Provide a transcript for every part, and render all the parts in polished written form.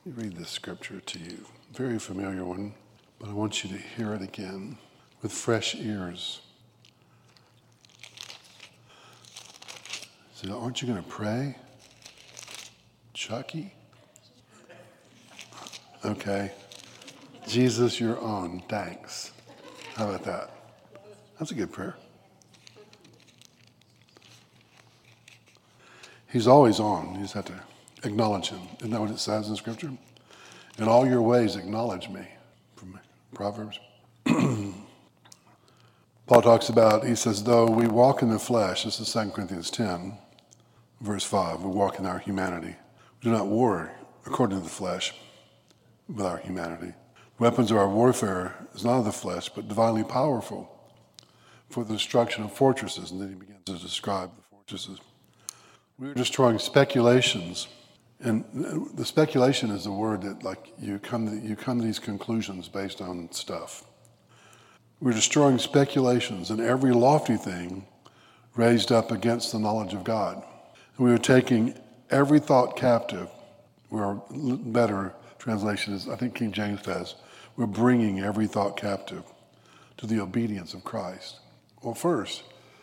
Let me read this scripture to you. Very familiar one, but I want you to hear it again with fresh ears. So, aren't you going to pray? Chucky? Okay. Jesus, you're on. Thanks. How about that? That's a good prayer. He's always on. You just have to acknowledge him. Isn't that what it says in Scripture? In all your ways, acknowledge me. From Proverbs. Paul talks about, he says, though we walk in the flesh, this is 2 Corinthians 10, verse 5, we walk in our humanity. We do not war according to the flesh with our humanity. The weapons of our warfare is not of the flesh, but divinely powerful for the destruction of fortresses. And then he begins to describe the fortresses. We are destroying speculations. And the speculation is the word that, like, you come to these conclusions based on stuff. We're destroying speculations and every lofty thing raised up against the knowledge of God. And we are taking every thought captive. Our better translation is, I think King James says, we're bringing every thought captive to the obedience of Christ. Well, first,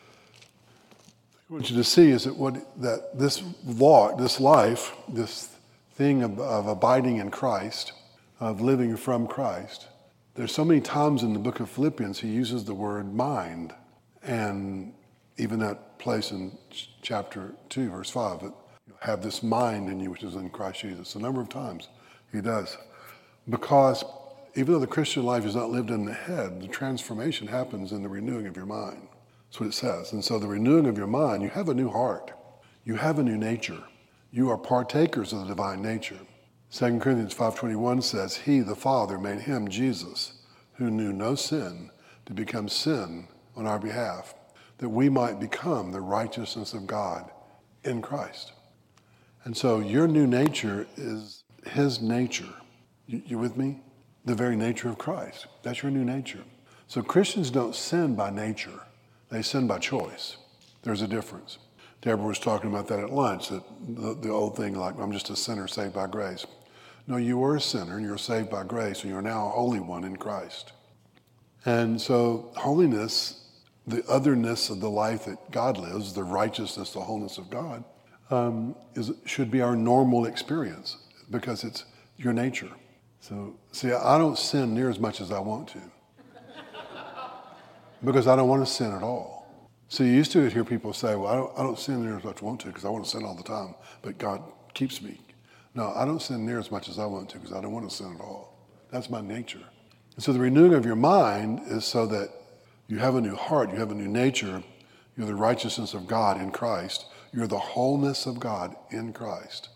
what I want you to see is that this walk, this life, this thing of abiding in Christ, of living from Christ, there's so many times in the book of Philippians he uses the word mind. And even that place in chapter 2, verse 5, that have this mind in you which is in Christ Jesus. A number of times he does. Because even though the Christian life is not lived in the head, the transformation happens in the renewing of your mind. That's what it says. And so the renewing of your mind, you have a new heart. You have a new nature. You are partakers of the divine nature. 2 Corinthians 5:21 says, he, the Father, made him, Jesus, who knew no sin, to become sin on our behalf, that we might become the righteousness of God in Christ. And so your new nature is his nature. You with me? The very nature of Christ. That's your new nature. So Christians don't sin by nature. They sin by choice. There's a difference. Deborah was talking about that at lunch, that the old thing like, I'm just a sinner saved by grace. No, you were a sinner and you're saved by grace and you're now a holy one in Christ. And so holiness, the otherness of the life that God lives, the righteousness, the wholeness of God, should be our normal experience because it's your nature. So, see, I don't sin near as much as I want to because I don't want to sin at all. So you used to hear people say, well, I don't sin near as much as I want to because I want to sin all the time, but God keeps me. No, I don't sin near as much as I want to because I don't want to sin at all. That's my nature. And so the renewing of your mind is so that you have a new heart, you have a new nature, you're the righteousness of God in Christ, you're the wholeness of God in Christ,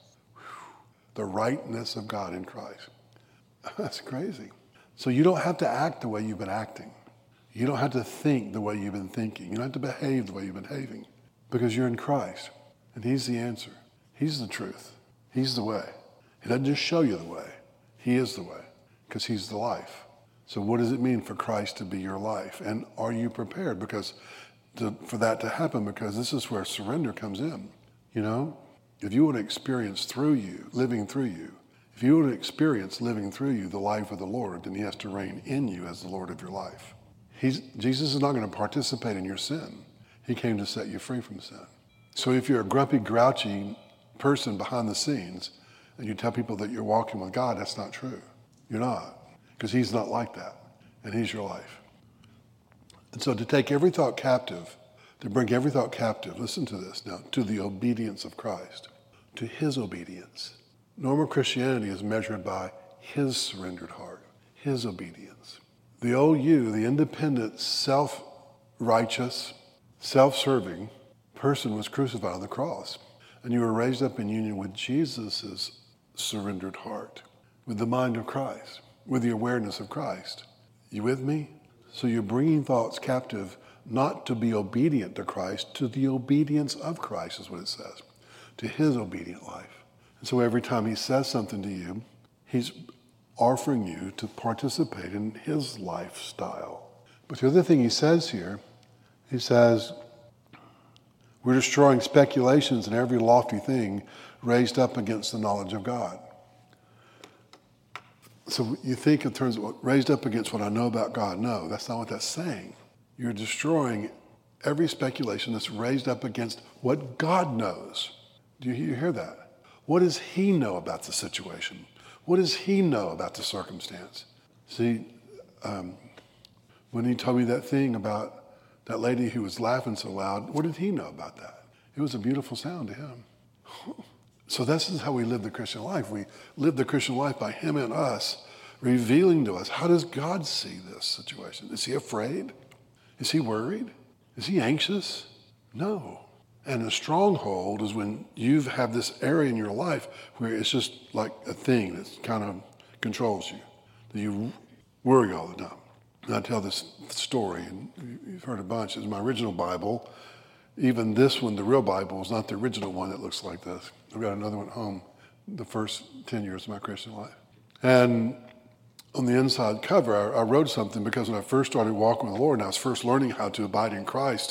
the rightness of God in Christ. That's crazy. So you don't have to act the way you've been acting. You don't have to think the way you've been thinking. You don't have to behave the way you've been behaving because you're in Christ. And he's the answer. He's the truth. He's the way. He doesn't just show you the way. He is the way because he's the life. So what does it mean for Christ to be your life? And are you prepared for that to happen? Because this is where surrender comes in. You know, if you want to experience through you, living through you, if you want to experience living through you the life of the Lord, then he has to reign in you as the Lord of your life. Jesus is not going to participate in your sin. He came to set you free from sin. So if you're a grumpy, grouchy person behind the scenes and you tell people that you're walking with God, that's not true. You're not, because he's not like that, and he's your life. And so to take every thought captive, to bring every thought captive, listen to this now, to the obedience of Christ, to his obedience. Normal Christianity is measured by his surrendered heart, his obedience. The old you, the independent, self-righteous, self-serving person was crucified on the cross. And you were raised up in union with Jesus' surrendered heart, with the mind of Christ, with the awareness of Christ. You with me? So you're bringing thoughts captive, not to be obedient to Christ, to the obedience of Christ is what it says, to his obedient life. And so every time he says something to you, he's offering you to participate in his lifestyle. But the other thing he says here, he says, we're destroying speculations and every lofty thing raised up against the knowledge of God. so you think in terms of raised up against what I know about God. No, that's not what that's saying. You're destroying every speculation that's raised up against what God knows. Do you hear that? What does he know about the situation? What does he know about the circumstance? See, when he told me that thing about that lady who was laughing so loud, what did he know about that? It was a beautiful sound to him. So this is how we live the Christian life. We live the Christian life by him and us, revealing to us, how does God see this situation? Is he afraid? Is he worried? Is he anxious? No. And a stronghold is when you have this area in your life where it's just like a thing that kind of controls you, that you worry all the time. And I tell this story, and you've heard a bunch. It's my original Bible. Even this one, the real Bible, is not the original one that looks like this. I've got another one at home, the first 10 years of my Christian life. And on the inside cover, I wrote something because when I first started walking with the Lord and I was first learning how to abide in Christ,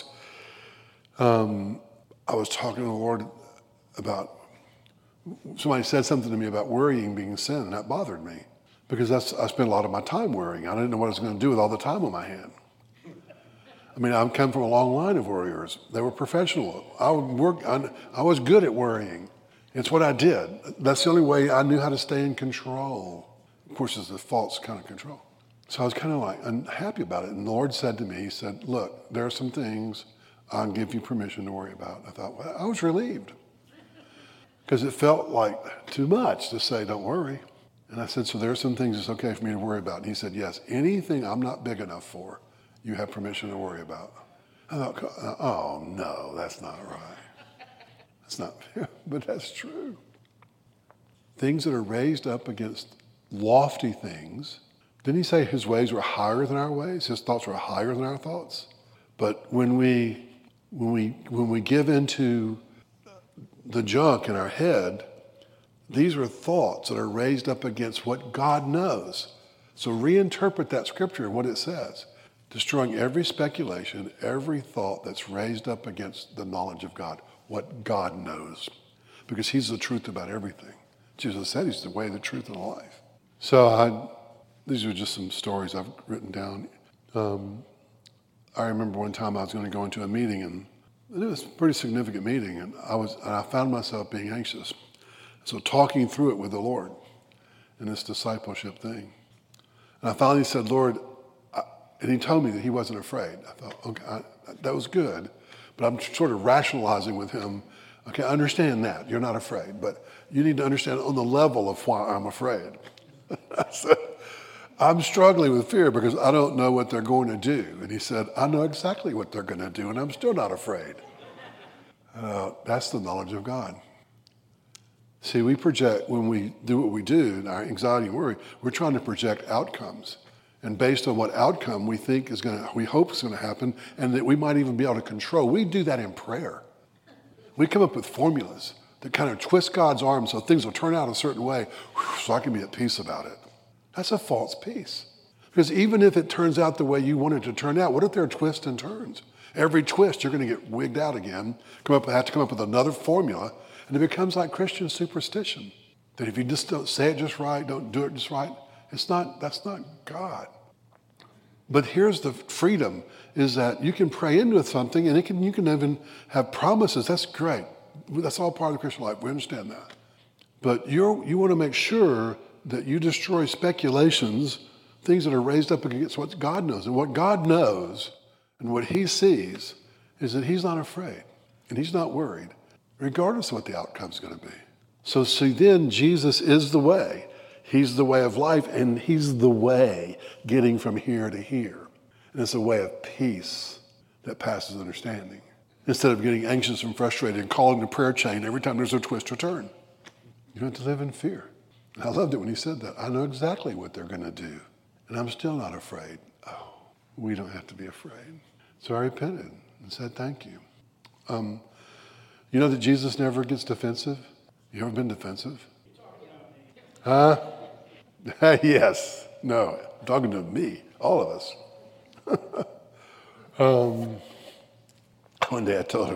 I was talking to the Lord about, somebody said something to me about worrying being sin, and that bothered me because I spent a lot of my time worrying. I didn't know what I was going to do with all the time on my hand. I mean, I've come from a long line of worriers. They were professional. I was good at worrying. It's what I did. That's the only way I knew how to stay in control. Of course, it's a false kind of control. So I was kind of like unhappy about it. And the Lord said to me, he said, look, there are some things I'll give you permission to worry about. I thought, well, I was relieved because it felt like too much to say, don't worry. And I said, so there are some things it's okay for me to worry about. And he said, yes, anything I'm not big enough for, you have permission to worry about. I thought, oh no, that's not right. That's not fair, but that's true. Things that are raised up against lofty things. Didn't he say his ways were higher than our ways? His thoughts were higher than our thoughts? But when we give into the junk in our head, these are thoughts that are raised up against what God knows. So reinterpret that scripture and what it says. Destroying every speculation, every thought that's raised up against the knowledge of God, what God knows. Because he's the truth about everything. Jesus said he's the way, the truth, and the life. So these are just some stories I've written down. I remember one time I was going to go into a meeting, and it was a pretty significant meeting, and I found myself being anxious. So talking through it with the Lord in this discipleship thing. And I finally said, Lord, and he told me that he wasn't afraid. I thought, okay, that was good. But I'm sort of rationalizing with him, okay, I understand that. You're not afraid. But you need to understand on the level of why I'm afraid. I said, I'm struggling with fear because I don't know what they're going to do. And he said, I know exactly what they're going to do, and I'm still not afraid. That's the knowledge of God. See, we project, when we do what we do, in our anxiety and worry, we're trying to project outcomes. And based on what outcome we think we hope is going to happen, and that we might even be able to control, we do that in prayer. We come up with formulas that kind of twist God's arm so things will turn out a certain way, so I can be at peace about it. That's a false peace. Because even if it turns out the way you want it to turn out, what if there are twists and turns? Every twist, you're going to get wigged out again, have to come up with another formula, and it becomes like Christian superstition. That if you just don't say it just right, don't do it just right, that's not God. But here's the freedom, is that you can pray into something and you can even have promises. That's great. That's all part of the Christian life. We understand that. But you want to make sure that you destroy speculations, things that are raised up against what God knows. And what God knows and what he sees is that he's not afraid and he's not worried, regardless of what the outcome's going to be. So see, then Jesus is the way. He's the way of life, and he's the way getting from here to here. And it's a way of peace that passes understanding. Instead of getting anxious and frustrated and calling the prayer chain every time there's a twist or turn. You don't have to live in fear. And I loved it when he said that. I know exactly what they're going to do, and I'm still not afraid. Oh, we don't have to be afraid. So I repented and said thank you. You know that Jesus never gets defensive? You ever been defensive? Huh? Yes. No. I'm talking to me. All of us. One day I told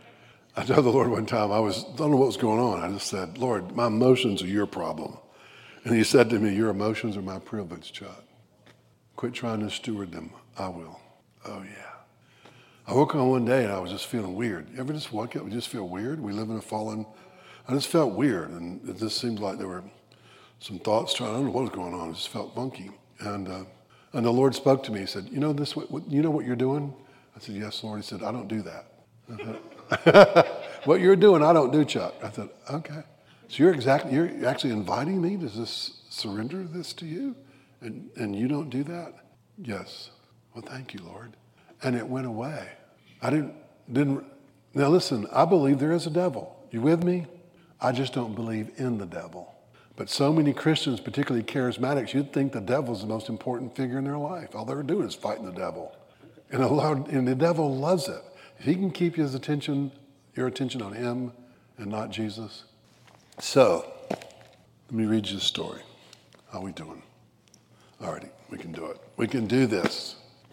the Lord one time, I don't know what was going on. I just said, Lord, my emotions are your problem. And he said to me, your emotions are my privilege, Chuck. Quit trying to steward them. I will. Oh, yeah. I woke up one day and I was just feeling weird. You ever just wake up and just feel weird? We live in a fallen... I just felt weird, and it just seemed like there were some thoughts I don't know what was going on. It just felt funky. And the Lord spoke to me. He said, you know what you're doing? I said, yes, Lord. He said, I don't do that. I thought, what you're doing, I don't do, Chuck. I thought, okay. So you're actually inviting me to just surrender this to you? And you don't do that? Yes. Well, thank you, Lord. And it went away. I didn't. Now listen, I believe there is a devil. You with me? I just don't believe in the devil. But so many Christians, particularly charismatics, you'd think the devil's the most important figure in their life. All they're doing is fighting the devil. And the devil loves it. If he can keep your attention on him and not Jesus. So, let me read you a story. How are we doing? Alrighty, we can do it. We can do this.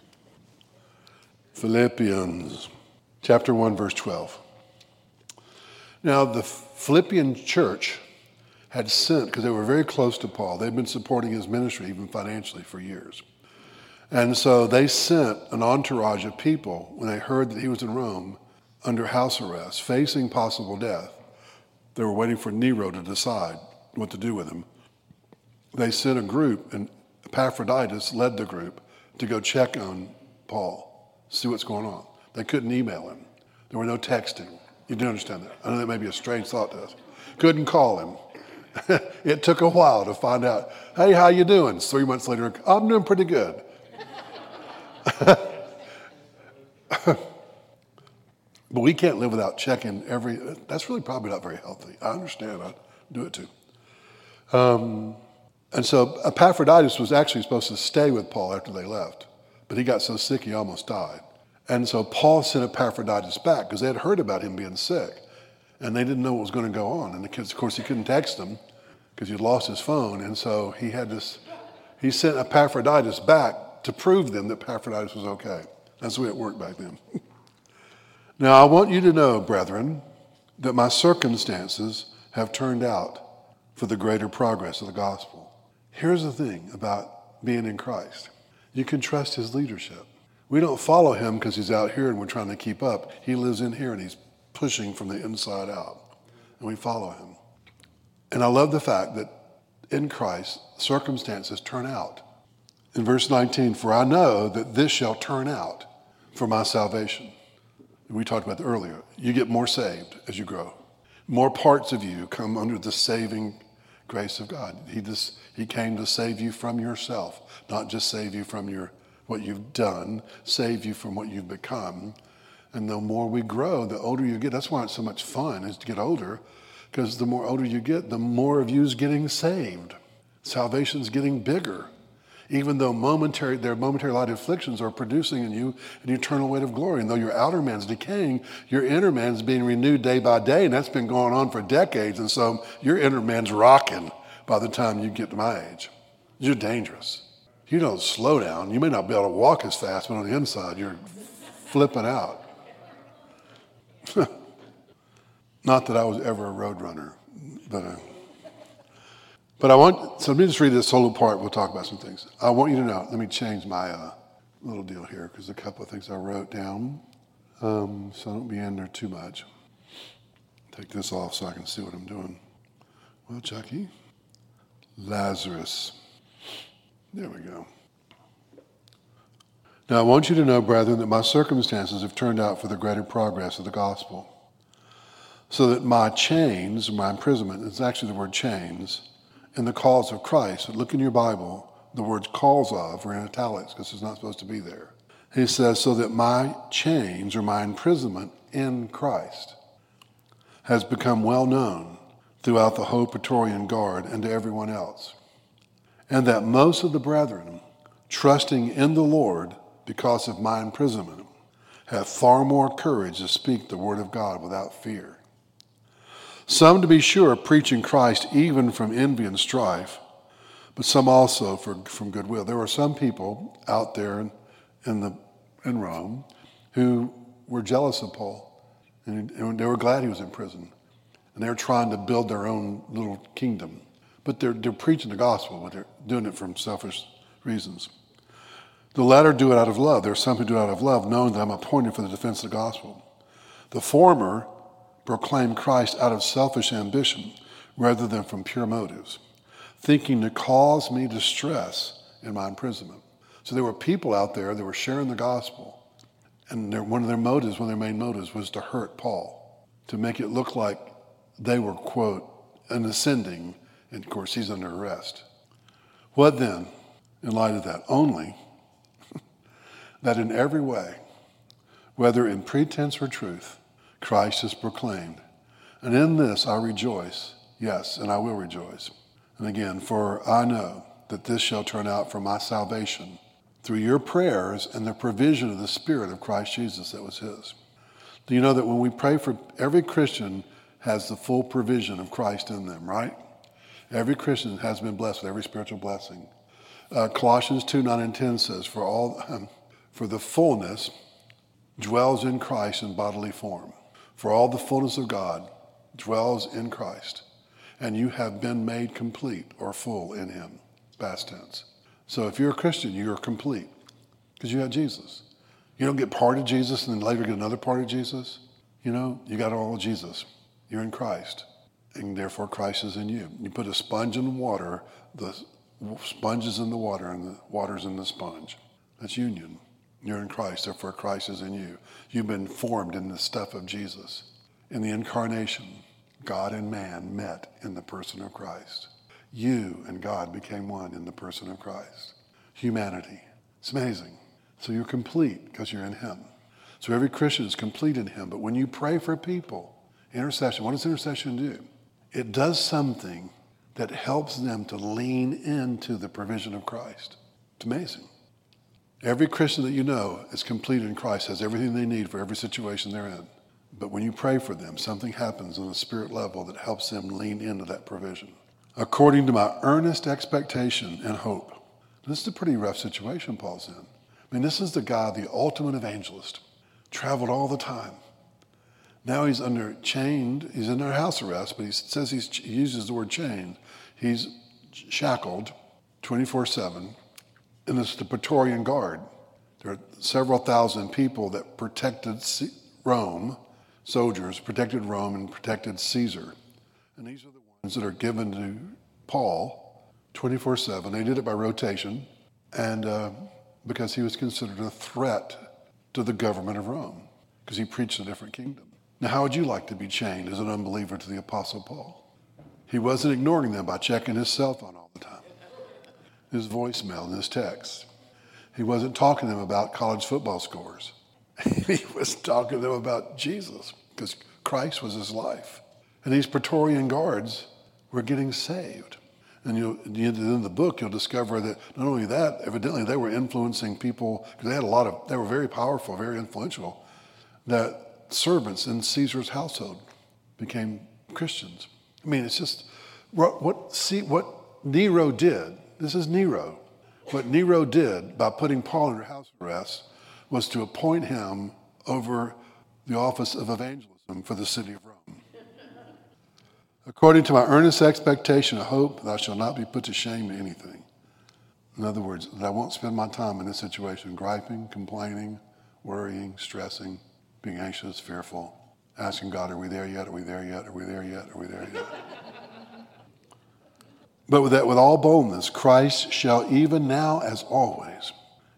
Philippians chapter 1, verse 12. Now, the Philippian church had sent, because they were very close to Paul, they'd been supporting his ministry even financially for years. And so they sent an entourage of people when they heard that he was in Rome under house arrest, facing possible death. They were waiting for Nero to decide what to do with him. They sent a group, and Epaphroditus led the group to go check on Paul, see what's going on. They couldn't email him. There were no texting. You do understand that. I know that may be a strange thought to us. Couldn't call him. It took a while to find out, hey, how you doing? 3 months later, I'm doing pretty good. But we can't live without checking that's really probably not very healthy. I understand, I do it too. And so Epaphroditus was actually supposed to stay with Paul after they left, but he got so sick he almost died. And so Paul sent Epaphroditus back because they had heard about him being sick, and they didn't know what was going to go on. And the kids, of course, he couldn't text them because he'd lost his phone, and so he sent Epaphroditus back to prove them that Epaphroditus was okay. That's the way it worked back then. Now, I want you to know, brethren, that my circumstances have turned out for the greater progress of the gospel. Here's the thing about being in Christ. You can trust his leadership. We don't follow him because he's out here and we're trying to keep up. He lives in here and he's pushing from the inside out. And we follow him. And I love the fact that in Christ, circumstances turn out. In verse 19, for I know that this shall turn out for my salvation. We talked about that earlier. You get more saved as you grow. More parts of you come under the saving grace of God. He came to save you from yourself, not just save you from what you've done, save you from what you've become. And the more we grow, the older you get. That's why it's so much fun, is to get older, because the more older you get, the more of you is getting saved. Salvation's getting bigger. Even though their momentary light afflictions are producing in you an eternal weight of glory. And though your outer man's decaying, your inner man's being renewed day by day, and that's been going on for decades. And so your inner man's rocking by the time you get to my age. You're dangerous. You don't slow down. You may not be able to walk as fast, but on the inside, you're flipping out. Not that I was ever a road runner, but so let me just read this whole part. We'll talk about some things. I want you to know, let me change my little deal here because a couple of things I wrote down. So I don't be in there too much. Take this off so I can see what I'm doing. Well, Chucky, Lazarus. There we go. Now I want you to know, brethren, that my circumstances have turned out for the greater progress of the gospel. So that my chains, my imprisonment, it's actually the word chains, in the cause of Christ. Look in your Bible, the words cause of are in italics because it's not supposed to be there. He says, so that my chains or my imprisonment in Christ has become well known throughout the whole Praetorian Guard and to everyone else. And that most of the brethren, trusting in the Lord because of my imprisonment, have far more courage to speak the word of God without fear. Some, to be sure, preaching Christ even from envy and strife, but some also from goodwill. There were some people out there in Rome who were jealous of Paul, and they were glad he was in prison. And they were trying to build their own little kingdom. But they're preaching the gospel, but they're doing it from selfish reasons. The latter do it out of love. There are some who do it out of love, knowing that I'm appointed for the defense of the gospel. The former proclaim Christ out of selfish ambition rather than from pure motives, thinking to cause me distress in my imprisonment. So there were people out there that were sharing the gospel, and one of their main motives was to hurt Paul, to make it look like they were, quote, an ascending, and of course he's under arrest. What then, in light of that? Only that in every way, whether in pretense or truth, Christ is proclaimed. And in this I rejoice, yes, and I will rejoice. And again, for I know that this shall turn out for my salvation through your prayers and the provision of the Spirit of Christ Jesus that was his. Do you know that when we pray for every Christian has the full provision of Christ in them, right? Every Christian has been blessed with every spiritual blessing. Colossians 2:9-10 says, for the fullness dwells in Christ in bodily form. For all the fullness of God dwells in Christ, and you have been made complete or full in him, past tense. So if you're a Christian, you're complete because you have Jesus. You don't get part of Jesus and then later get another part of Jesus. You know, you got all of Jesus. You're in Christ, and therefore Christ is in you. You put a sponge in the water, the sponge is in the water, and the water's in the sponge. That's union. You're in Christ, therefore Christ is in you. You've been formed in the stuff of Jesus. In the incarnation, God and man met in the person of Christ. You and God became one in the person of Christ. Humanity. It's amazing. So you're complete because you're in him. So every Christian is complete in him. But when you pray for people, intercession, what does intercession do? It does something that helps them to lean into the provision of Christ. It's amazing. Every Christian that you know is complete in Christ, has everything they need for every situation they're in. But when you pray for them, something happens on a spirit level that helps them lean into that provision. According to my earnest expectation and hope. This is a pretty rough situation Paul's in. I mean, this is the guy, the ultimate evangelist, traveled all the time. Now he's chained, he's under house arrest, but he says he uses the word chained. He's shackled 24/7. And it's the Praetorian Guard. There are several thousand people that protected Rome, soldiers protected Rome and protected Caesar. And these are the ones that are given to Paul 24/7. They did it by rotation, and because he was considered a threat to the government of Rome, because he preached a different kingdom. Now, how would you like to be chained as an unbeliever to the Apostle Paul? He wasn't ignoring them by checking his cell phone all the time. His voicemail and his text. He wasn't talking to them about college football scores. He was talking to them about Jesus because Christ was his life. And these Praetorian guards were getting saved. And in the book, you'll discover that not only that, evidently they were influencing people because they were very powerful, very influential, that servants in Caesar's household became Christians. I mean, it's just what Nero did. This is Nero. What Nero did by putting Paul under house arrest was to appoint him over the office of evangelism for the city of Rome. According to my earnest expectation and hope that I shall not be put to shame in anything. In other words, that I won't spend my time in this situation griping, complaining, worrying, stressing, being anxious, fearful, asking God, are we there yet? Are we there yet? Are we there yet? Are we there yet? But with all boldness, Christ shall even now as always,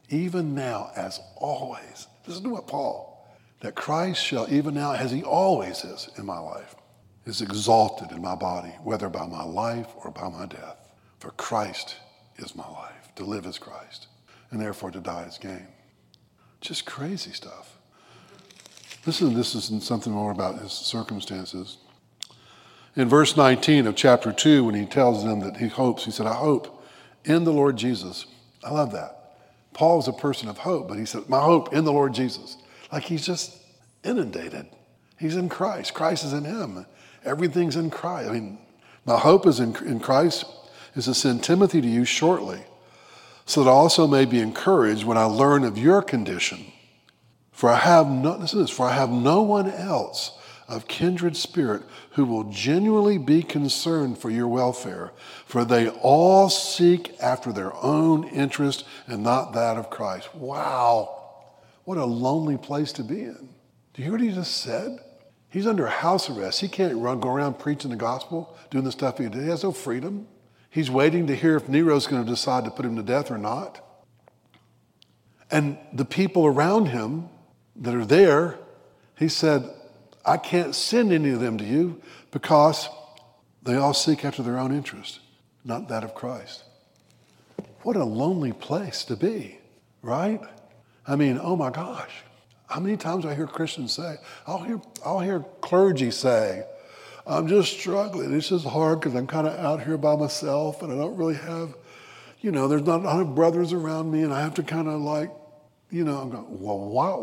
listen to what Paul, that Christ shall even now as he always is in my life, is exalted in my body, whether by my life or by my death. For Christ is my life. To live is Christ, and therefore to die is gain. Just crazy stuff. Listen, this is something more about his circumstances. In verse 19 of chapter 2, when he tells them that he hopes, he said, I hope in the Lord Jesus. I love that. Paul was a person of hope, but he said, my hope in the Lord Jesus. Like he's just inundated. He's in Christ. Christ is in him. Everything's in Christ. I mean, my hope is in Christ is to send Timothy to you shortly, so that I also may be encouraged when I learn of your condition. For I have no one else of kindred spirit who will genuinely be concerned for your welfare, for they all seek after their own interest and not that of Christ. Wow, what a lonely place to be in. Do you hear what he just said? He's under house arrest. He can't go around preaching the gospel, doing the stuff he did. He has no freedom. He's waiting to hear if Nero's going to decide to put him to death or not. And the people around him that are there, he said, I can't send any of them to you because they all seek after their own interest, not that of Christ. What a lonely place to be, right? I mean, oh my gosh. How many times I hear Christians say, I'll hear clergy say, I'm just struggling. It's just hard because I'm kind of out here by myself and I don't really have, there's not a lot of brothers around me and I have to kind of I'm going, well,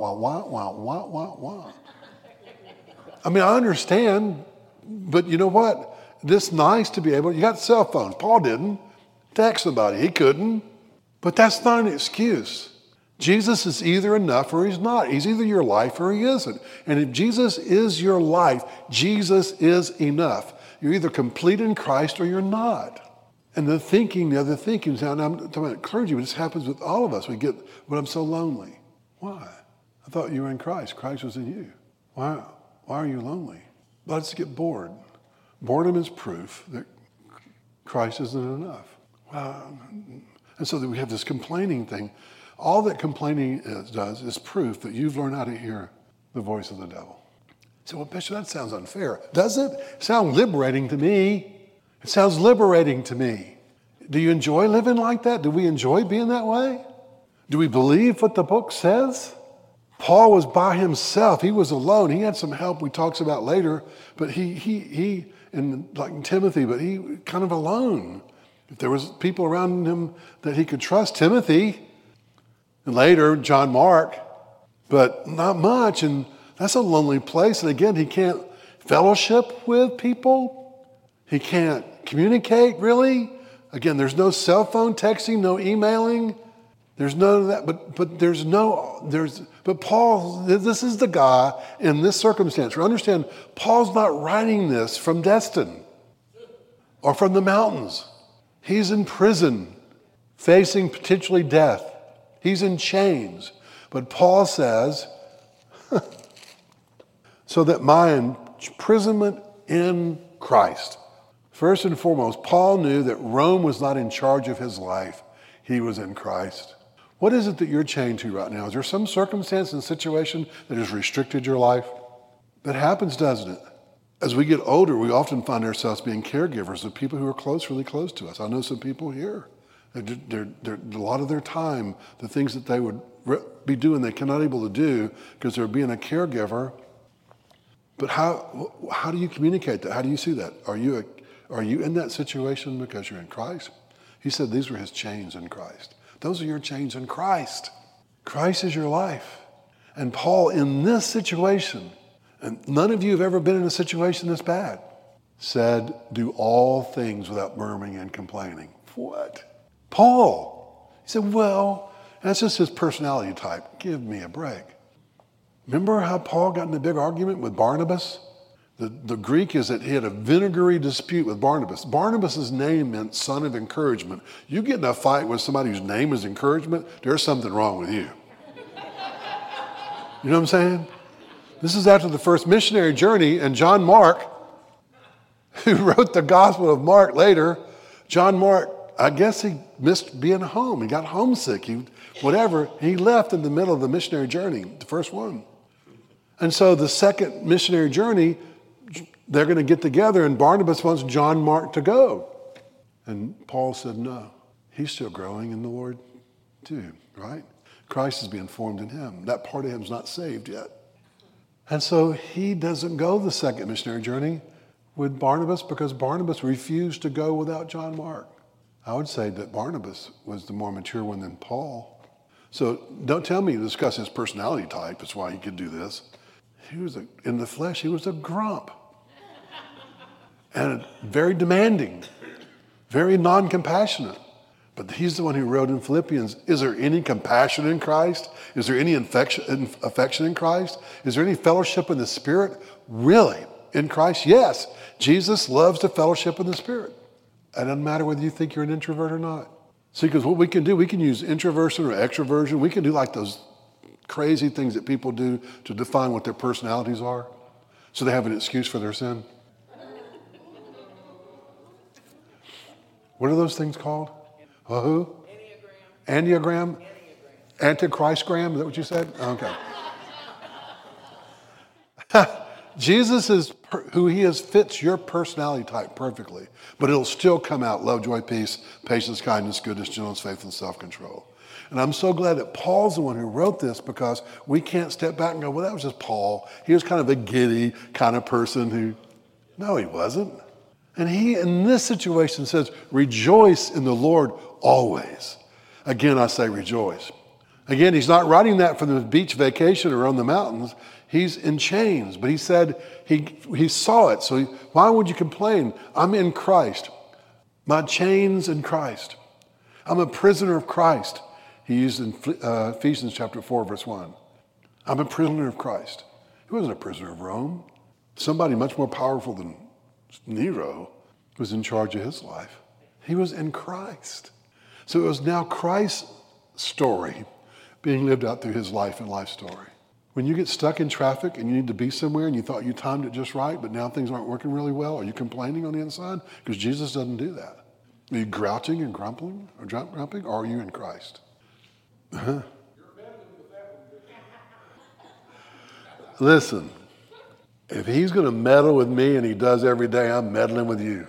why? I mean, I understand, but you know what? It's nice to be able, you got cell phones. Paul didn't text somebody. He couldn't, but that's not an excuse. Jesus is either enough or he's not. He's either your life or he isn't. And if Jesus is your life, Jesus is enough. You're either complete in Christ or you're not. And the other thinking, now I'm talking about clergy, but this happens with all of us. We get, but I'm so lonely. Why? I thought you were in Christ. Christ was in you. Why are you lonely? Let's get bored. Boredom is proof that Christ isn't enough. And so that we have this complaining thing. All that complaining does is proof that you've learned how to hear the voice of the devil. So, well, Bishop, that sounds unfair. Does it? Sound liberating to me. It sounds liberating to me. Do you enjoy living like that? Do we enjoy being that way? Do we believe what the book says? Paul was by himself. He was alone. He had some help we talks about later, but he like Timothy, but he kind of alone. If there was people around him that he could trust, Timothy, and later John Mark, but not much. And that's a lonely place. And again, he can't fellowship with people. He can't communicate, really. Again, there's no cell phone texting, no emailing. There's none of that. But Paul, this is the guy in this circumstance. Understand, Paul's not writing this from Destin or from the mountains. He's in prison, facing potentially death. He's in chains. But Paul says, so that my imprisonment in Christ. First and foremost, Paul knew that Rome was not in charge of his life. He was in Christ. What is it that you're chained to right now? Is there some circumstance and situation that has restricted your life? That happens, doesn't it? As we get older, we often find ourselves being caregivers of people who are close, really close to us. I know some people here. They're a lot of their time, the things that they would be doing, they're not able to do because they're being a caregiver. But how do you communicate that? How do you see that? Are you in that situation because you're in Christ? He said these were his chains in Christ. Those are your chains in Christ. Christ is your life. And Paul, in this situation, and none of you have ever been in a situation this bad, said, do all things without murmuring and complaining. What? Paul. He said, well, that's just his personality type. Give me a break. Remember how Paul got in a big argument with Barnabas? The Greek is that he had a vinegary dispute with Barnabas. Barnabas' name meant son of encouragement. You get in a fight with somebody whose name is encouragement, there's something wrong with you. You know what I'm saying? This is after the first missionary journey, and John Mark, who wrote the Gospel of Mark later, John Mark, I guess he missed being home. He got homesick. He left in the middle of the missionary journey, the first one. And so the second missionary journey, they're going to get together, and Barnabas wants John Mark to go. And Paul said, no, he's still growing in the Lord too, right? Christ is being formed in him. That part of him is not saved yet. And so he doesn't go the second missionary journey with Barnabas because Barnabas refused to go without John Mark. I would say that Barnabas was the more mature one than Paul. So don't tell me to discuss his personality type. That's why he could do this. In the flesh, he was a grump. And very demanding, very non-compassionate. But he's the one who wrote in Philippians, is there any compassion in Christ? Is there any affection in Christ? Is there any fellowship in the Spirit? Really? In Christ? Yes. Jesus loves to fellowship in the Spirit. It doesn't matter whether you think you're an introvert or not. See, because what we can do, we can use introversion or extroversion. We can do like those crazy things that people do to define what their personalities are, so they have an excuse for their sin. What are those things called? Who? Enneagram? Antichristgram? Is that what you said? Okay. Jesus is who he is fits your personality type perfectly, but it'll still come out: love, joy, peace, patience, kindness, goodness, gentleness, faith, and self-control. And I'm so glad that Paul's the one who wrote this, because we can't step back and go, well, that was just Paul. He was kind of a giddy kind of person who, no, he wasn't. And he, in this situation, says, rejoice in the Lord always. Again, I say rejoice. Again, he's not writing that from the beach vacation or on the mountains. He's in chains, but he said he saw it. So why would you complain? I'm in Christ. My chains in Christ. I'm a prisoner of Christ. He used in Ephesians chapter 4, verse 1. I'm a prisoner of Christ. He wasn't a prisoner of Rome. Somebody much more powerful than Nero was in charge of his life. He was in Christ. So it was now Christ's story being lived out through his life and life story. When you get stuck in traffic and you need to be somewhere and you thought you timed it just right, but now things aren't working really well, are you complaining on the inside? Because Jesus doesn't do that. Are you grouching and grumbling, or are you in Christ? Listen, if he's going to meddle with me, and he does every day, I'm meddling with you.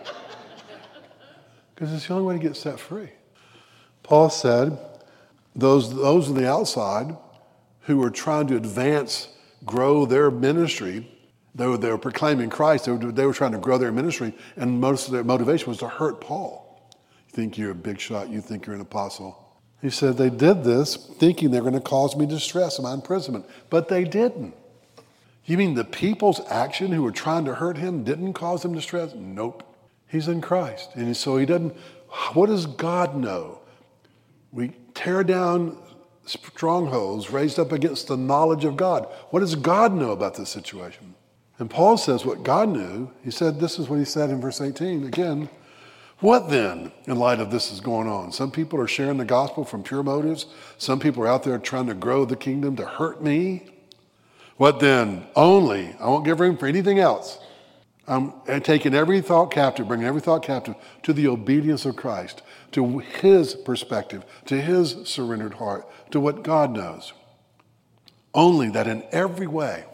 Because it's the only way to get set free. Paul said, those on the outside who were trying to grow their ministry, they were proclaiming Christ, they were trying to grow their ministry, and most of their motivation was to hurt Paul. You think you're a big shot, you think you're an apostle. He said they did this thinking they're going to cause me distress in my imprisonment, but they didn't. You mean the people's action who were trying to hurt him didn't cause him distress? Nope. He's in Christ. And so he doesn't, what does God know? We tear down strongholds raised up against the knowledge of God. What does God know about this situation? And Paul says what God knew. He said, this is what he said in verse 18 again. What then, in light of this is going on? Some people are sharing the gospel from pure motives. Some people are out there trying to grow the kingdom to hurt me. What then? Only, I won't give room for anything else. I'm taking every thought captive, bringing every thought captive to the obedience of Christ, to his perspective, to his surrendered heart, to what God knows. Only that in every way,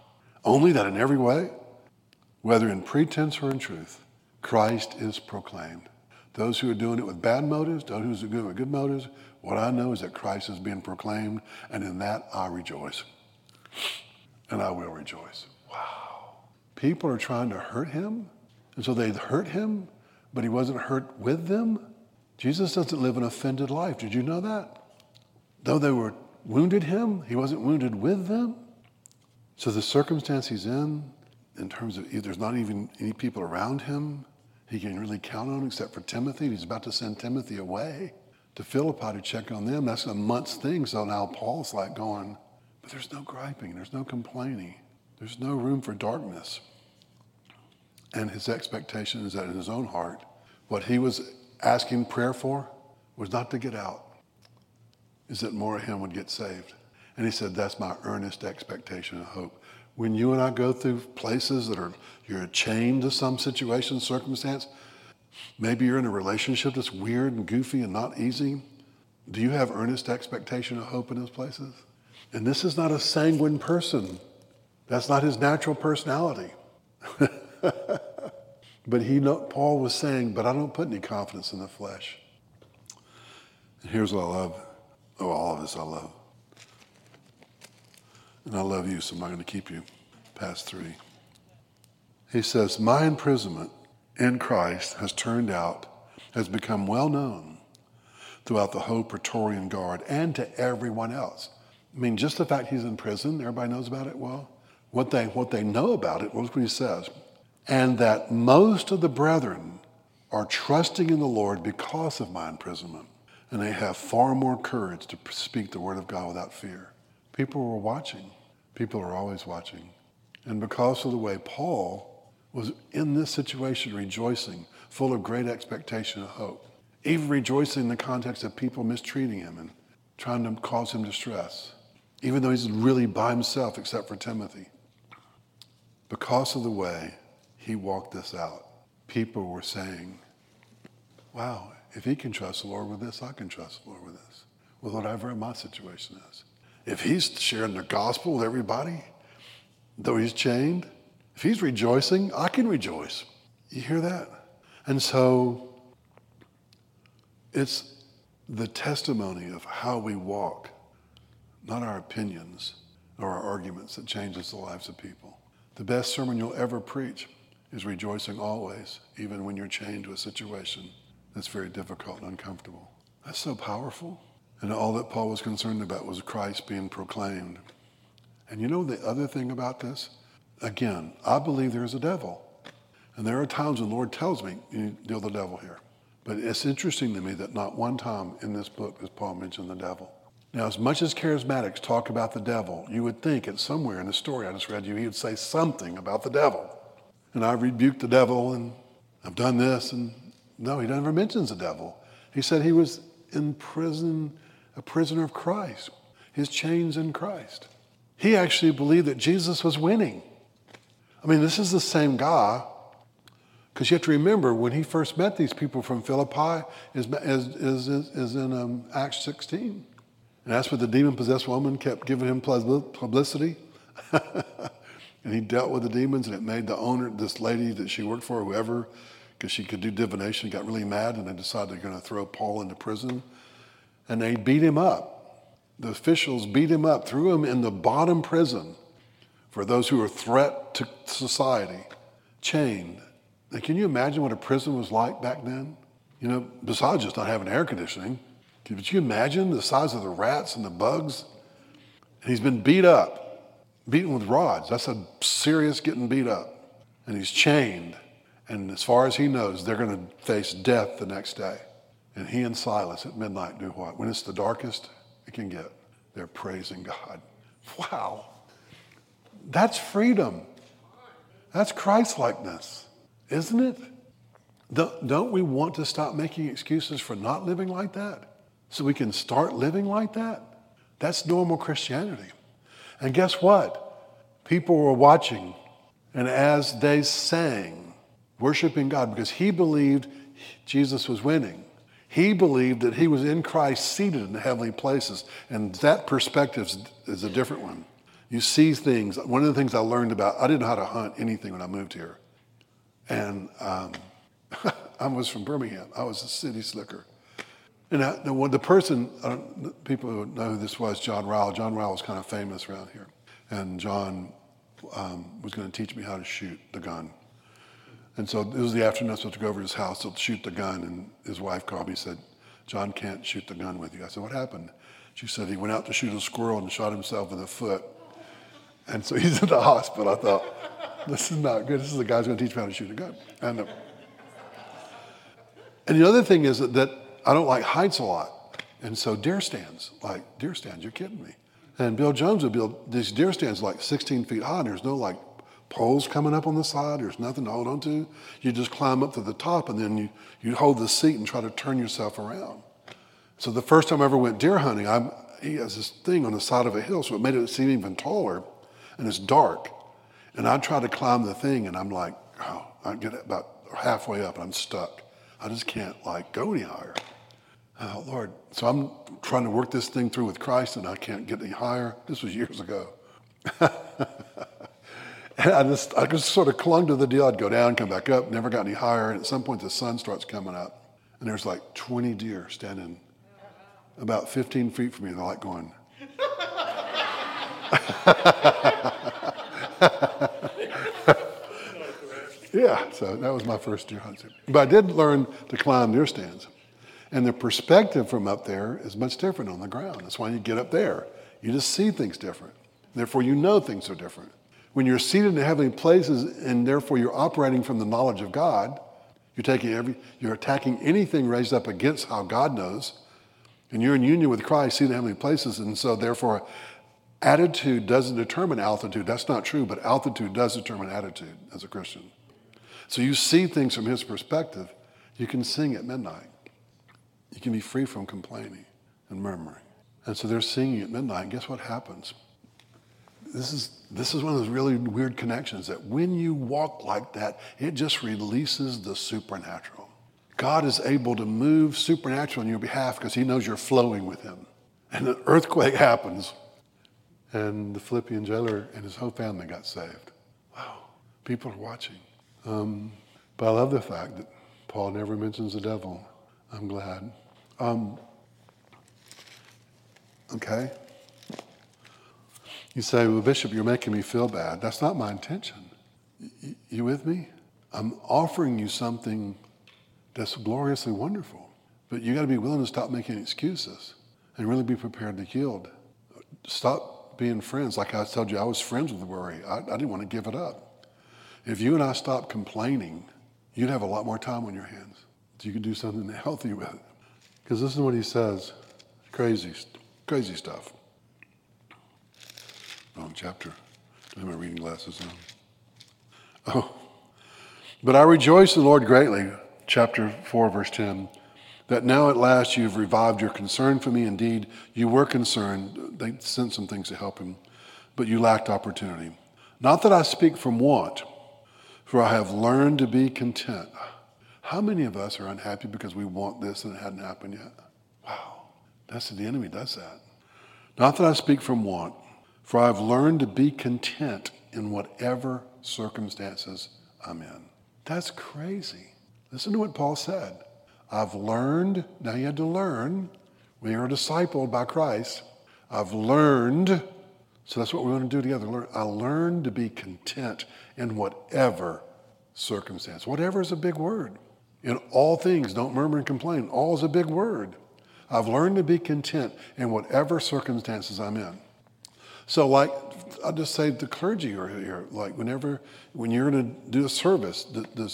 whether in pretense or in truth, Christ is proclaimed. Those who are doing it with bad motives, those who are doing it with good motives, what I know is that Christ is being proclaimed, and in that I rejoice. And I will rejoice. Wow. People are trying to hurt him, and so they hurt him, but he wasn't hurt with them. Jesus doesn't live an offended life. Did you know that? Though they were wounded him, he wasn't wounded with them. So the circumstance he's in terms of there's not even any people around him he can really count on except for Timothy. He's about to send Timothy away to Philippi to check on them. That's a month's thing. So now Paul's like going, but there's no griping. There's no complaining. There's no room for darkness. And his expectation is that in his own heart, what he was asking prayer for was not to get out, is that more of him would get saved. And he said, that's my earnest expectation and hope. When you and I go through places that you're chained to some situation, circumstance, maybe you're in a relationship that's weird and goofy and not easy. Do you have earnest expectation and hope in those places? And this is not a sanguine person. That's not his natural personality. But Paul was saying, but I don't put any confidence in the flesh. And here's what I love. Oh, all of this I love. And I love you, so I'm not going to keep you past 3. He says, my imprisonment in Christ has become well known throughout the whole Praetorian Guard and to everyone else. I mean, just the fact he's in prison, everybody knows about it. Well, what they know about it, look what he says. And that most of the brethren are trusting in the Lord because of my imprisonment, and they have far more courage to speak the word of God without fear. People were watching. People are always watching. And because of the way Paul was in this situation rejoicing, full of great expectation and hope, even rejoicing in the context of people mistreating him and trying to cause him distress, even though he's really by himself except for Timothy. Because of the way he walked this out, people were saying, wow, if he can trust the Lord with this, I can trust the Lord with this, with whatever my situation is. If he's sharing the gospel with everybody, though he's chained, if he's rejoicing, I can rejoice. You hear that? And so it's the testimony of how we walk, not our opinions or our arguments, that changes the lives of people. The best sermon you'll ever preach is rejoicing always, even when you're chained to a situation that's very difficult and uncomfortable. That's so powerful. And all that Paul was concerned about was Christ being proclaimed. And you know the other thing about this? Again, I believe there's a devil. And there are times when the Lord tells me, you deal with the devil here. But it's interesting to me that not one time in this book does Paul mention the devil. Now, as much as charismatics talk about the devil, you would think that somewhere in the story I just read you, he would say something about the devil. And I rebuked the devil, and I've done this, and no, he never mentions the devil. He said he was in prison, a prisoner of Christ, his chains in Christ. He actually believed that Jesus was winning. I mean, this is the same guy, because you have to remember when he first met these people from Philippi is in Acts 16. And that's what the demon-possessed woman kept giving him publicity. And he dealt with the demons, and it made the owner, this lady that she worked for, whoever, because she could do divination, got really mad, and they decided they're going to throw Paul into prison. And they beat him up. The officials beat him up, threw him in the bottom prison for those who were a threat to society, chained. And can you imagine what a prison was like back then? You know, besides just not having air conditioning, could you imagine the size of the rats and the bugs? And he's been beat up, beaten with rods. That's a serious getting beat up. And he's chained. And as far as he knows, they're going to face death the next day. And he and Silas at midnight do what? When it's the darkest it can get, they're praising God. Wow. That's freedom. That's Christ-likeness, isn't it? Don't we want to stop making excuses for not living like that so we can start living like that? That's normal Christianity. And guess what? People were watching, and as they sang, worshiping God, because he believed Jesus was winning. He believed that he was in Christ seated in the heavenly places, and that perspective is a different one. You see things. One of the things I learned about, I didn't know how to hunt anything when I moved here. And I was from Birmingham. I was a city slicker. And the person, people who know who this was, John Ryle. John Ryle was kind of famous around here. And John was going to teach me how to shoot the gun. And so it was the afternoon I was supposed to go over to his house to shoot the gun. And his wife called me and said, John can't shoot the gun with you. I said, what happened? She said he went out to shoot a squirrel and shot himself in the foot. And so he's in the hospital. I thought, this is not good. This is the guy who's going to teach me how to shoot a gun. And the other thing is that I don't like heights a lot. And so deer stands, you're kidding me. And Bill Jones would build these deer stands like 16 feet high, and there's no like poles coming up on the side. There's nothing to hold on to. You just climb up to the top, and then you hold the seat and try to turn yourself around. So the first time I ever went deer hunting, he has this thing on the side of a hill, so it made it seem even taller, and it's dark. And I try to climb the thing, and I'm like, I get about halfway up, and I'm stuck. I just can't go any higher. Oh, Lord. So I'm trying to work this thing through with Christ, and I can't get any higher. This was years ago. And I just sort of clung to the deal. I'd go down, come back up, never got any higher. And at some point, the sun starts coming up, and there's like 20 deer standing about 15 feet from me. They're like going. Yeah, so that was my first deer hunt. But I did learn to climb deer stands. And the perspective from up there is much different on the ground. That's why you get up there. You just see things different. Therefore, you know things are different. When you're seated in heavenly places and therefore you're operating from the knowledge of God, You're attacking anything raised up against how God knows, and you're in union with Christ, seated in heavenly places, and so therefore attitude doesn't determine altitude. That's not true, but altitude does determine attitude as a Christian. So you see things from his perspective. You can sing at midnight. You can be free from complaining and murmuring. And so they're singing at midnight, and guess what happens? This is one of those really weird connections that when you walk like that, it just releases the supernatural. God is able to move supernatural on your behalf because he knows you're flowing with him. And an earthquake happens, and the Philippian jailer and his whole family got saved. Wow, people are watching. But I love the fact that Paul never mentions the devil. I'm glad. Okay. You say, well, Bishop, you're making me feel bad. That's not my intention. You with me? I'm offering you something that's gloriously wonderful. But you got to be willing to stop making excuses and really be prepared to yield. Stop being friends. Like I told you, I was friends with worry. I didn't want to give it up. If you and I stopped complaining, you'd have a lot more time on your hands. You could do something healthy with it. Because this is what he says. Crazy stuff. Wrong chapter. I have my reading glasses on. Oh. But I rejoice in the Lord greatly, chapter 4, verse 10, that now at last you've revived your concern for me. Indeed, you were concerned. They sent some things to help him, but you lacked opportunity. Not that I speak from want, for I have learned to be content. How many of us are unhappy because we want this and it hadn't happened yet? Wow, the enemy does that. Not that I speak from want, for I have learned to be content in whatever circumstances I'm in. That's crazy. Listen to what Paul said. I've learned, now you had to learn, when you're discipled by Christ, I've learned, so that's what we're going to do together. I learned to be content in whatever circumstance. Whatever is a big word. In all things, don't murmur and complain. All is a big word. I've learned to be content in whatever circumstances I'm in. So like, I'll just say the clergy are here, like when you're going to do a service,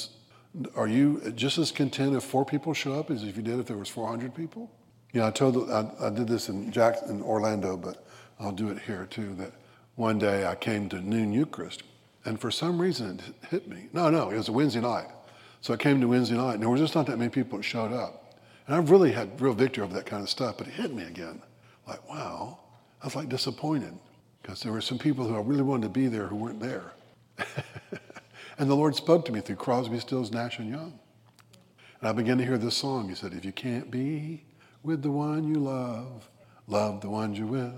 are you just as content if 4 people show up as if you did if there was 400 people? You know, I did this in Orlando, but I'll do it here too, that one day I came to noon Eucharist, and for some reason it hit me. No, it was a Wednesday night. So I came to Wednesday night, and there was just not that many people that showed up. And I've really had real victory over that kind of stuff, but it hit me again. Like, wow, I was like disappointed because there were some people who I really wanted to be there who weren't there. And the Lord spoke to me through Crosby, Stills, Nash and Young. And I began to hear this song. He said, if you can't be with the one you love, love the ones you're with.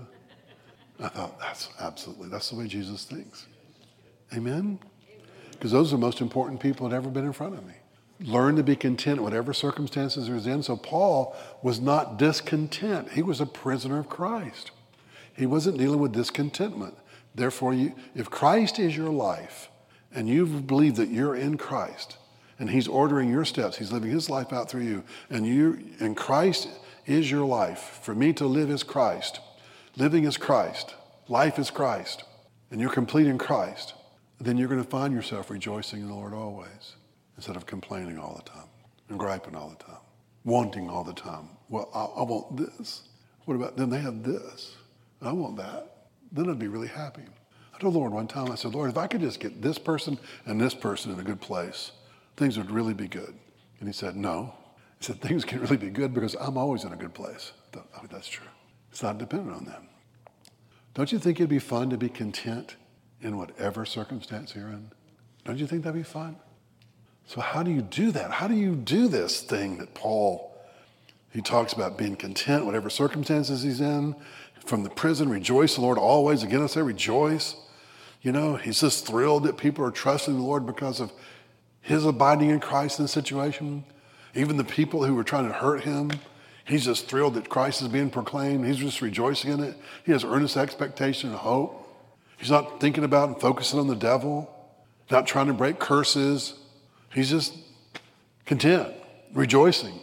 I thought, that's the way Jesus thinks. Amen? Because those are the most important people that ever been in front of me. Learn to be content whatever circumstances there's in. So Paul was not discontent. He was a prisoner of Christ. He wasn't dealing with discontentment. Therefore, if Christ is your life, and you believe that you're in Christ, and he's ordering your steps, he's living his life out through you, and Christ is your life. For me to live is Christ. Living is Christ. Life is Christ. And you're complete in Christ. Then you're going to find yourself rejoicing in the Lord always, instead of complaining all the time, and griping all the time, wanting all the time. Well, I want this. What about them? They have this. I want that. Then I'd be really happy. I told the Lord one time, I said, Lord, if I could just get this person and this person in a good place, things would really be good. And he said, no. He said, things can really be good because I'm always in a good place. I thought, oh, that's true. It's not dependent on them. Don't you think it'd be fun to be content in whatever circumstance you're in? Don't you think that'd be fun? So how do you do that? How do you do this thing that Paul, he talks about being content, whatever circumstances he's in, from the prison, rejoice the Lord always. Again, I say rejoice. You know, he's just thrilled that people are trusting the Lord because of his abiding in Christ in the situation. Even the people who were trying to hurt him, he's just thrilled that Christ is being proclaimed. He's just rejoicing in it. He has earnest expectation and hope. He's not thinking about and focusing on the devil, not trying to break curses. He's just content, rejoicing.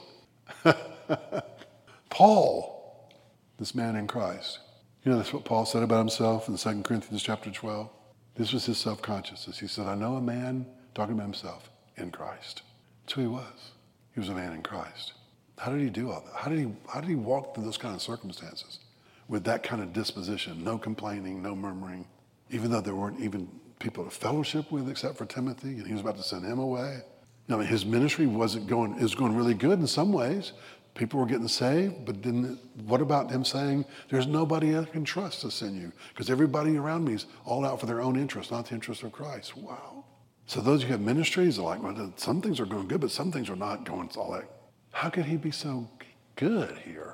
Paul, this man in Christ. You know, that's what Paul said about himself in 2 Corinthians chapter 12. This was his self-consciousness. He said, I know a man, talking about himself, in Christ. That's who he was. He was a man in Christ. How did he do all that? How did he walk through those kind of circumstances with that kind of disposition? No complaining, no murmuring, even though there weren't even people to fellowship with except for Timothy, and he was about to send him away. I mean, his ministry it was going really good in some ways. People were getting saved, but what about him saying, there's nobody I can trust to send you because everybody around me is all out for their own interest, not the interest of Christ. Wow. So those who have ministries are like, well, some things are going good, but some things are not going all that. How could he be so good here?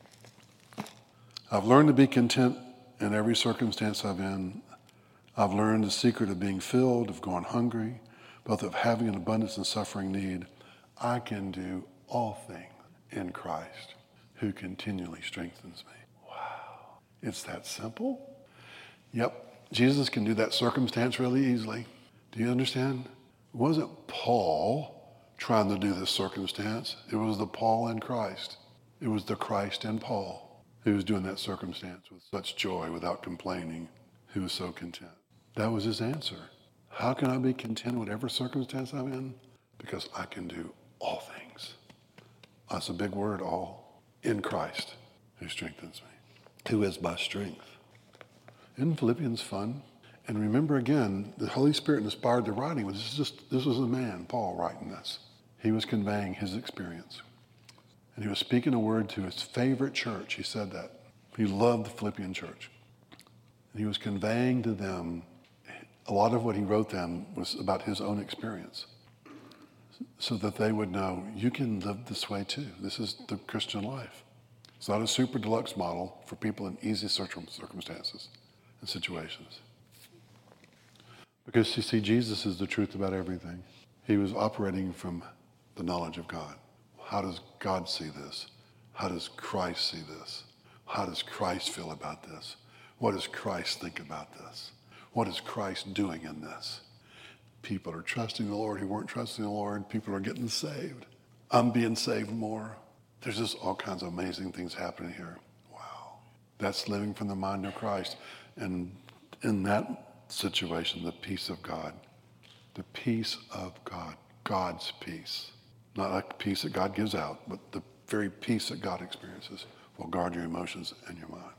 I've learned to be content in every circumstance I'm in. I've learned the secret of being filled, of going hungry, both of having an abundance and suffering need. I can do all things in Christ who continually strengthens me. Wow. It's that simple? Yep. Jesus can do that circumstance really easily. Do you understand? It wasn't Paul trying to do this circumstance. It was the Paul in Christ. It was the Christ in Paul who was doing that circumstance with such joy, without complaining, who was so content. That was his answer. How can I be content in whatever circumstance I'm in? Because I can do all things. That's a big word, all. In Christ, who strengthens me. Who is my strength. Isn't Philippians fun? And remember again, the Holy Spirit inspired the writing. This was a man, Paul, writing this. He was conveying his experience. And he was speaking a word to his favorite church. He said that. He loved the Philippian church. And he was conveying to them, a lot of what he wrote them was about his own experience. So that they would know, you can live this way too. This is the Christian life. It's not a super deluxe model for people in easy circumstances and situations. Because you see, Jesus is the truth about everything. He was operating from the knowledge of God. How does God see this? How does Christ see this? How does Christ feel about this? What does Christ think about this? What is Christ doing in this? People are trusting the Lord who weren't trusting the Lord. People are getting saved. I'm being saved more. There's just all kinds of amazing things happening here. Wow. That's living from the mind of Christ. And in that situation, the peace of God. The peace of God. God's peace. Not like the peace that God gives out, but the very peace that God experiences will guard your emotions and your mind.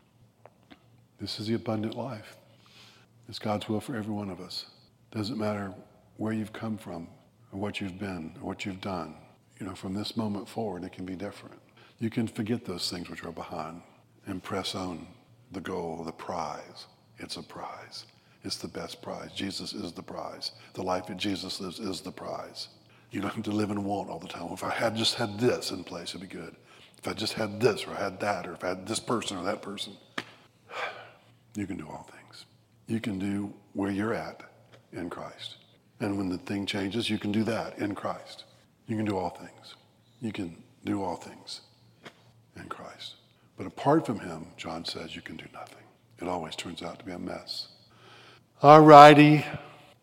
This is the abundant life. It's God's will for every one of us. Doesn't matter where you've come from or what you've been or what you've done. From this moment forward, it can be different. You can forget those things which are behind and press on the goal, the prize. It's a prize. It's the best prize. Jesus is the prize. The life that Jesus lives is the prize. You don't have to live in want all the time. If I had just had this in place, it'd be good. If I just had this, or I had that, or if I had this person or that person. You can do all things. You can do where you're at in Christ. And when the thing changes, you can do that in Christ. You can do all things. You can do all things in Christ. But apart from him, John says, you can do nothing. It always turns out to be a mess. All righty.